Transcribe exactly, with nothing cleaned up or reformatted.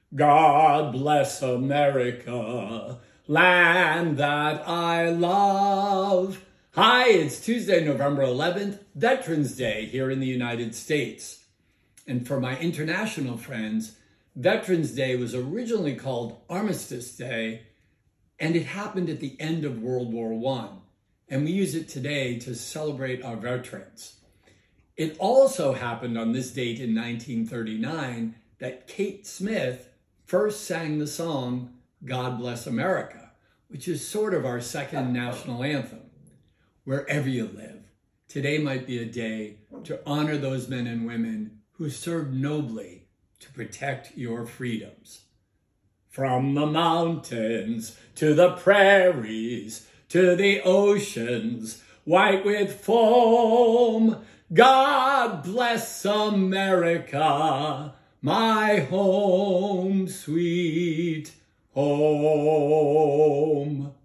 God bless America, land that I love. Hi, it's Tuesday, November eleventh, Veterans Day here in the United States. And for my international friends, Veterans Day was originally called Armistice Day, and it happened at the end of World War One. And we use it today to celebrate our veterans. It also happened on this date in nineteen thirty-nine that Kate Smith first sang the song, God Bless America, which is sort of our second national anthem. Wherever you live, today might be a day to honor those men and women who served nobly to protect your freedoms. From the mountains to the prairies to the oceans, white with foam, God bless America, my home, sweet home.